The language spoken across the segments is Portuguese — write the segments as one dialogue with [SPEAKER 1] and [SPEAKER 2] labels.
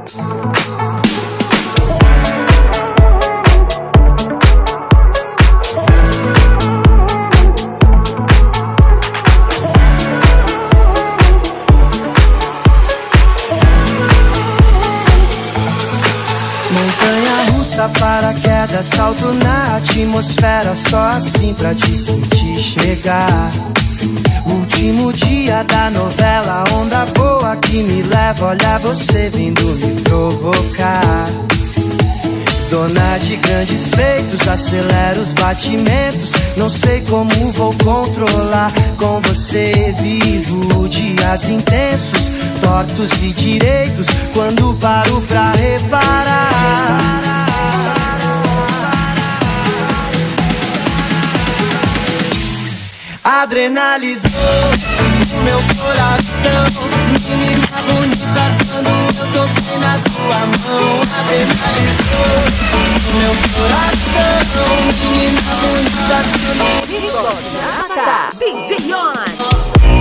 [SPEAKER 1] Paraquedas, salto na atmosfera, só assim pra te sentir chegar. Último dia da novela, onda boa que me leva, olha você vindo me provocar. Dona de grandes feitos, acelera os batimentos, não sei como vou controlar. Com você vivo dias intensos, tortos e direitos, quando paro pra reparar. Adrenalizou meu coração, menina bonita, quando eu toquei na tua mão. Adrenalizou meu coração, menina bonita, quando
[SPEAKER 2] DJ On.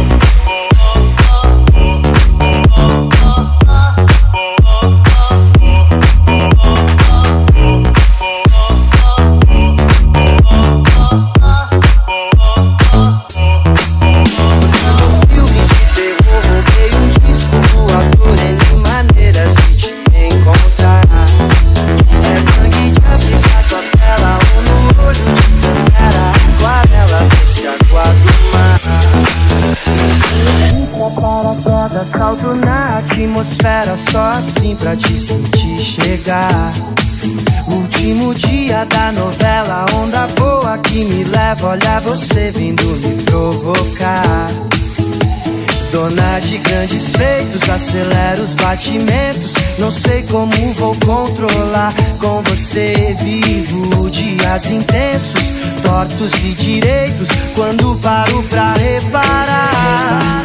[SPEAKER 1] salto na atmosfera, só assim pra te sentir chegar. Último dia da novela, onda boa que me leva, olha você vindo me provocar. Dona de grandes feitos, acelera os batimentos, não sei como vou controlar. Com você vivo dias intensos, tortos e direitos, quando paro pra reparar.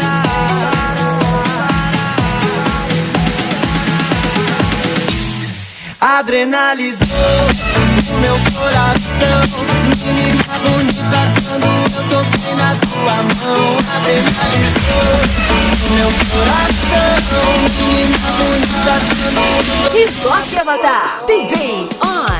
[SPEAKER 1] Adrenalizou meu coração, menina bonita, quando eu toquei na tua mão. Adrenalizou meu coração, menina bonita, quando...
[SPEAKER 2] E toque a matar, DJ On.